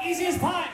Easy as pie.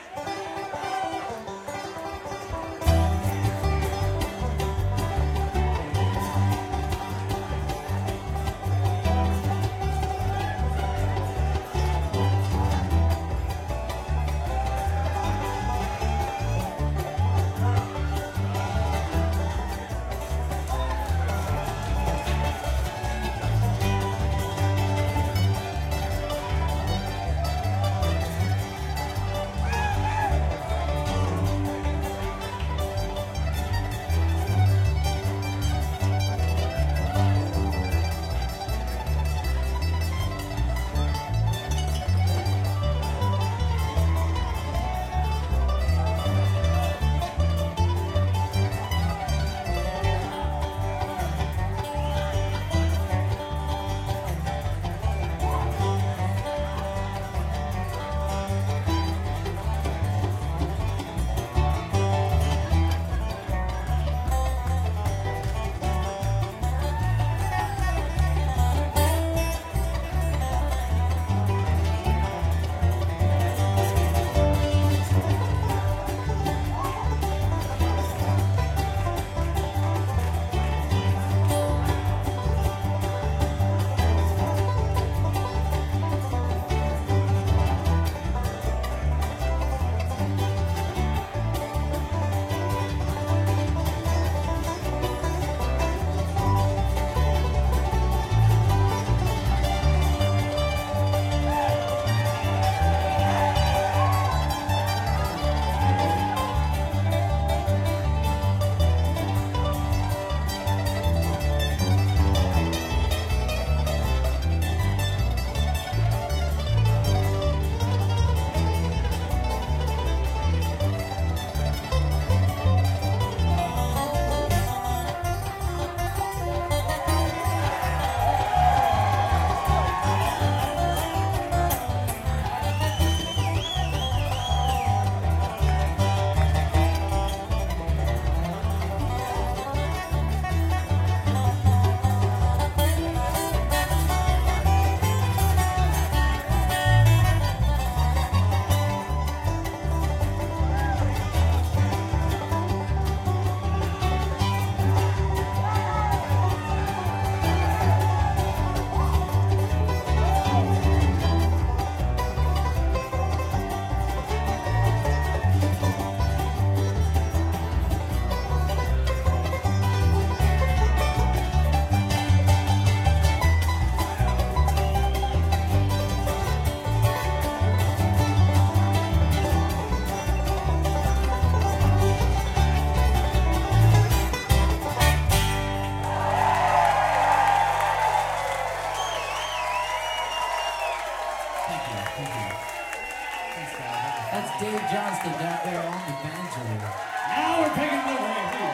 That's Dave Johnston down there on the banjo. Now we're picking the way.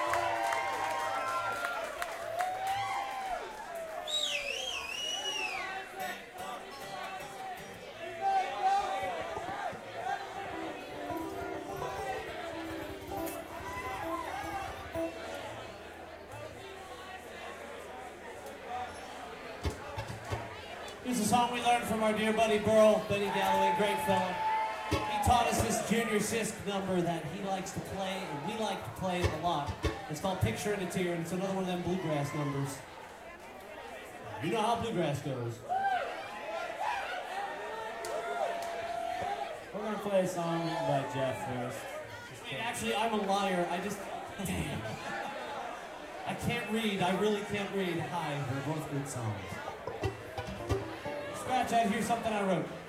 Here's a song we learned from our dear buddy Burl, Benny Galloway, great fella. He taught us this Junior Sisk number that he likes to play, and we like to play it a lot. It's called Picture in a Tear, and it's another one of them bluegrass numbers. You know how bluegrass goes. We're gonna play a song by Jeff first. Wait, actually, I'm a liar. Damn. I can't read. I really can't read. Hi, they're both good songs. Scratch out here something I wrote.